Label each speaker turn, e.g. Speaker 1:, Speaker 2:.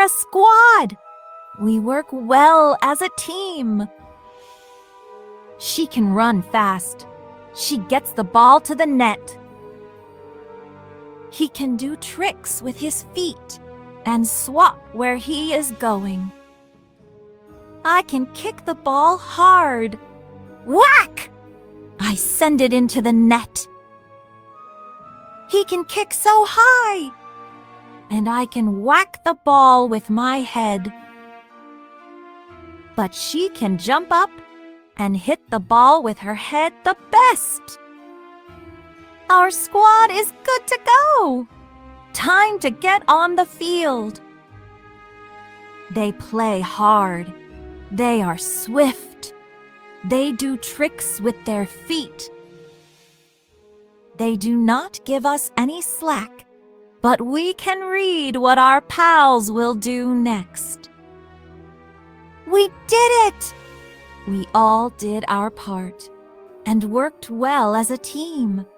Speaker 1: a squad. We work well as a team. She can run fast. She gets the ball to the net. He can do tricks with his feet and swap where he is going. I can kick the ball hard. Whack! I send it into the net. He can kick so high, and I can whack the ball with my head. But she can jump up and hit the ball with her head the best. Our squad is good to go. Time to get on the field. They play hard. They are swift. They do tricks with their feet. They do not give us any slack, but we can read what our pals will do next. We did it! We all did our part and worked well as a team.